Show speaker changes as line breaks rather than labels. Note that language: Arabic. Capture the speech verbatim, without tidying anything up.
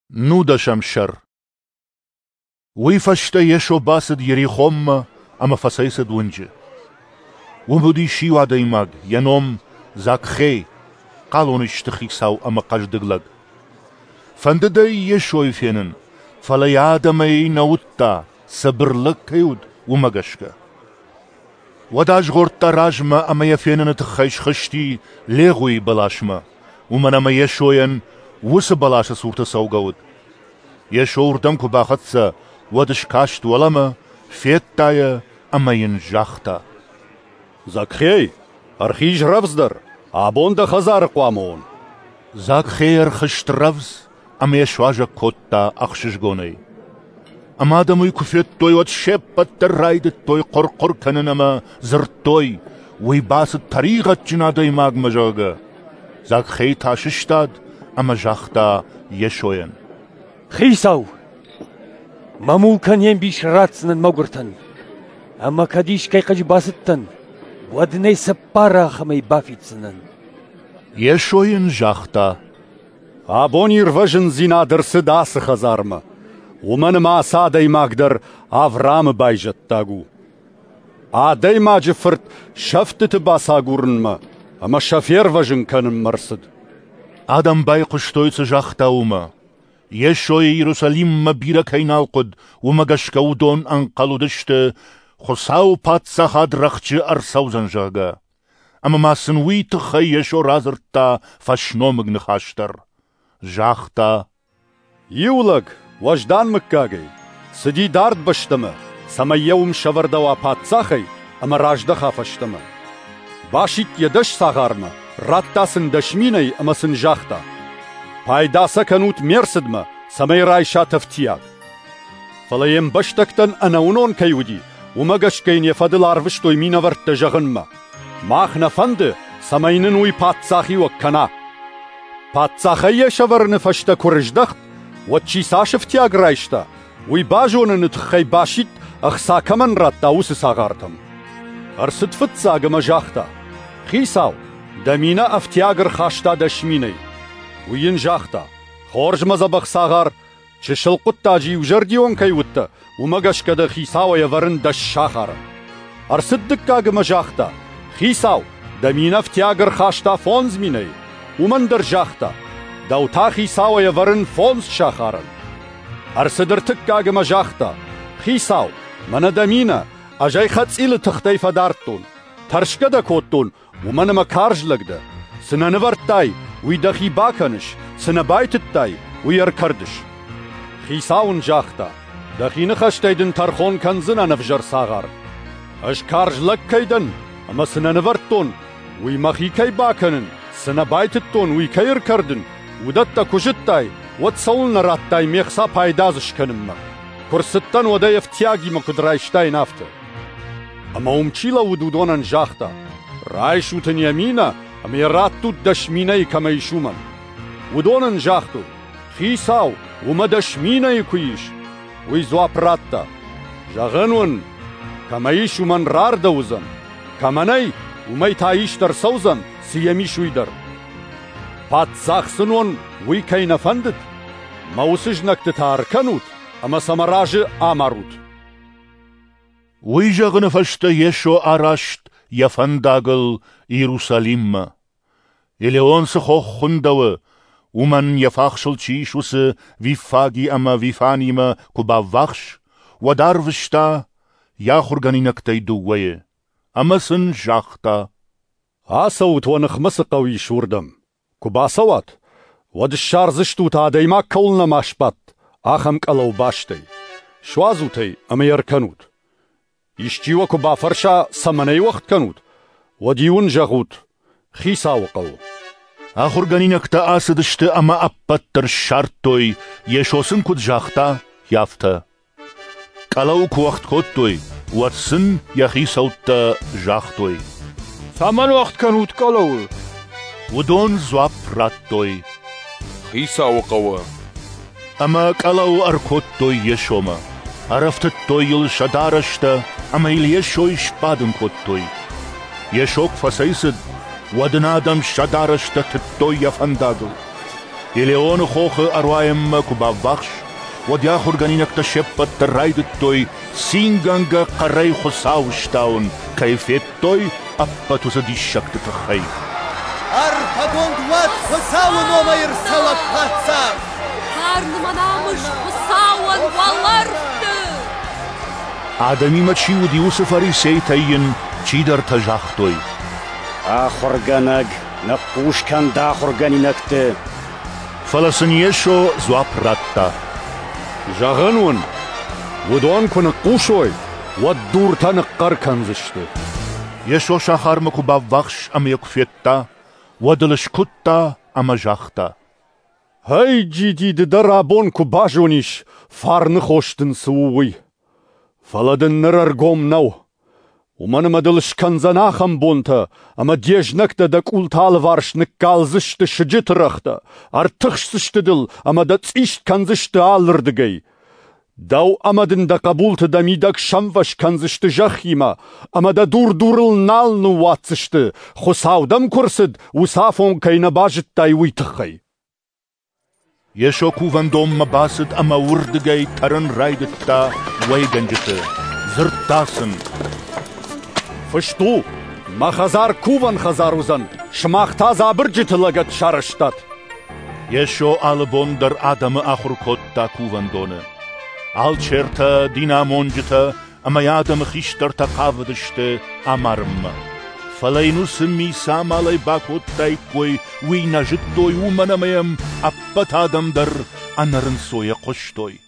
Nuda Shamshar. Wifashta Yesho Basid Yerichom ama Fasaisad Wunje. Wumudi Shiwa Daimag, Yanom, Zakhe, Kalonish Techisau ama Kajdeglag. Fandede Yesho Ifenen, Falayadamei Nautta, Saberlak Keud, Umagashka. Wadaj Gorta Rajma ama Yafenen at Khaish Khashti, Legui Balashma, Umanama Yeshoyan, Wusa Balasha Surta Saugawud. Yesho Urdam Kubachatsa, Wadish Kasht Walama, Fettaya, Amayan Jachta.
Zakhe, Archij Ravsdar, Abonda Khazar Quamon.
Zakhe Archistravs, Ameshwaja Kotta, Achshishgonei. Amadamui Kufet Toy, Shepat the Ride, Toy Korkor Kananama, Zertoy, we Basset Tarigat Jinadai Magmajoga. Zakhe Tashistad, Amajachta, Yeshoyan.
Chisau, Mamu Kanyen Bishratzen and Mogurtan, Amakadish Kaikaj Bassetan, Wadne Sapara Hamay Bafitsanan.
Yeshoyan Jachta.
Abonir Vajan Zinader Sedas Khazarma, Womanama Sadei Magdar, Avram Bajat Tagu. Adei Majefert, Shaftet Basagurnma, Amashafir Vajan Kanan Marsad.
Adam Baikushtoitz Jachta Uma. Yeshoy Jerusalem Mabira Kainalqud, Umagashkaudon Ankaludishte, Hosau Patsahad Rachche Arsausan Jaga. Amamasen Wheat Hayesho Razerta, Fashnomig Hashtar. Jachta.
Yulag, Wajdan Makage, Sidi Dard Bashtama, Samayum Shavardawa Patsahai, Amarajdaha Fashtama. Bashit Yadash Sagarma, Rattasen Dashminei Amasen Jachta. Paidasa kanut mersedma, Samairai Shataftiag. Falayem Bashtaktan Anaunon Kayudi, Umagashkain Yafadil Arvishto Minavart Jaganma. Machna Fande, Samainui Patsahi Wakana. Patsahaya Shavarne Fashta Kurjdacht, what she Sashaftiag Raishta, we bajon and Bashit, Achsakaman Ratta Usagartam. Arsit Futsagama Jachta. Chisau, Damina Aftiagar Hashta Dashmine. Uyin Jachta, Horj Mazabach Sagar, Chishel Kuttaji Ujardion Kayutta, Umagashka de Hisawa Yavaran da Shahar. Arsid de Kagamajachta, Hisau, Daminaf Tiagar Hashta Fons Mine, Umander Jachta, Dautahi Sawa Yavaran Fons Shaharan. Arsider Tikagamajachta, Hisau, Manadamina, Ajayhats il Tachtaifa Darton, Tarshkada Kotun, Umanama Karjlagda, Sinanavartai. We dachi bakanish, senabaitettai, we are Kurdish. Chisaun jachta, dachinachasteden tarchon kanzen anavjar sagar. Ash karj lakkaiden, amasenanavarton, we machikai bakanen, senabaitetton, we kair kurden, udatta kujittai, what saulna rattai mechsa paidazishkanimma. Kursettan wadayef tiagi makudraishtain after. Ama umchila wududonan jachta, raishuten yamina, Amiratu Dashminai Kamaishuman. Udonan Jachtu, Chisau, Umadashminai Kuish, Wizwaprata, Jaganun, Kamaishuman Rardauzan, Kamanai, Umaitaishtar Sauzan, Siamishuidar. Pat Saxonon, we kaina funded, Mausijnaktatar Kanut, Amasamaraje Amarut.
We Jaganafashta Yesho Arasht, Yafandagel, Jerusalem. Eleonse Hochundawe, Uman Yafachschel Chishuse, Vifagi ama Vifanima, Kuba Wachsch, Wadarvishta, Yachorganinaktai Duwe, Amasen Jachta.
Asaut wanach Masakawi Shurdam, Kubasawat, Wadisharzistut Adema Kolna Mashpat, Acham Kalo Bashte, Schwazute, Amer Kanut. Ishtiwa Kuba Farsha, Samanei Wacht Kanut. Wadiun Jarut, Chisauqal.
Achorganinakta asadishte ama appatter Shartoi, Yeshosen Kudjachta, Yafta. Kalau Kuacht Kottoi, Watson, Yachisauta, Jachtoi.
Saman Wacht Kanut Kalau.
Wudon Zwap Rattoi.
Chisauqawa.
Ama Kalau Arkottoi Yeshoma. Araftettoil Shadarashta, ama il Yeshoi Spaden Kottoi. Yeshok Fasaisid, Wadanadam Shadarashta Tettoya Fandagel. إليون خوخ أروايم كوبافخش وديا خرجانينك تشبت ترايد توي سينغانغا قري خساوشتاون كيفيت توي أبا تسديشك تتخي
أرفقون دوات خساون وما يرسوا بخاتسا
Karnımanamış خساون والارفت
آدمي ما تشيو ديوسف أريسي تاين تشيدر تجاختوي
آخرجانك نقوش كان دا خرجانينك ت
فلسنيشو زواب راتا
جاغنون ودوان كن قوشوي ودور تنقر كنزشته
يشو شاخار مكوبافخش أم يكفيتا ودلش كتا أما جاختا
هاي جيدي درابون كوباجونيش فارن خوشتن سووي فلدن نرر قوم نو ومن مدلش كنزناخم بونتا أما ديجنكتا دك أولتال وارش نكالزشت شجت رختا ارتخشتشت دل أما دتسيشت كنزشت آلردگي داو أمدن دا قبولت دا ميدك شموش كنزشت جخيما أما دا دور دورل نال نواتسشت خساو دم كرسد وصافون كينا باجت تايوي تخي
يشو كوفان دوم مباسد أما وردگي ترن رايدتا ويگنجت زرتاسن
فشتو ما خزار كوفان خزاروزن شماختا زابرجت لغت شارشتات
يشو آلبون در آدم آخر كوتا كوفان دونه آلچرتا دينامونجتا أما يادم خيشتر تقاودشت أمارم فلينوس ميسا مالي باكوت تايكوي وينا جدوي ومناميم أبت آدم در أنرن سويا قشتوي